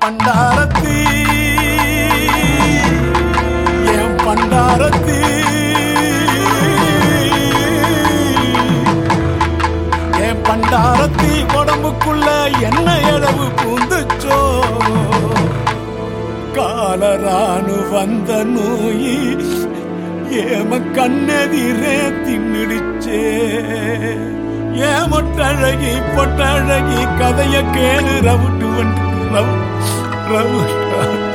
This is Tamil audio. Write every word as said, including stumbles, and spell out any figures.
பண்டாரத்தி என் பண்டாரத்தி என் பண்டாரத்தி உடம்புக்குள்ள என்ன அளவு பூந்துச்சோ காலரானு வந்த நோயி ஏம கண்ணெதிரே தின்னுடுச்சே ஏமொட்டழகி பொட்டழகி கதைய கேளு ரவுட்டு வந்து ரவு ரவு